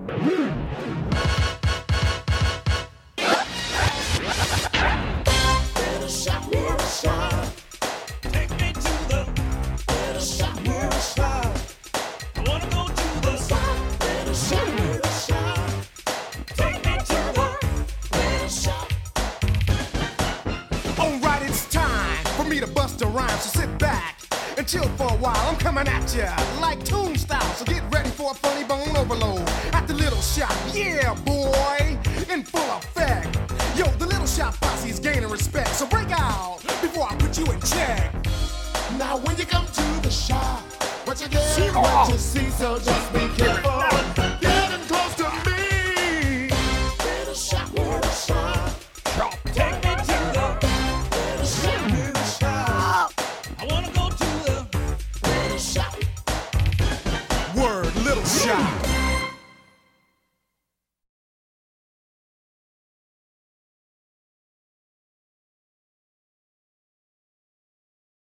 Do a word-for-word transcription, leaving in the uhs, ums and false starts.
Little shop, little shop. Take me to the little shop, little shop. I wanna go to the shop, little shop, little shop. Take me to the little shop. Alright, it's time for me to bust a rhyme, so sit back and chill for a while. I'm coming at ya like tune style, so get ready for a funny bone overload at the little shop. Yeah, boy, in full effect. Yo, the little shop posse is gaining respect, so break out before I put you in check. Now when you come to the shop, what you get, what you see, so just be careful.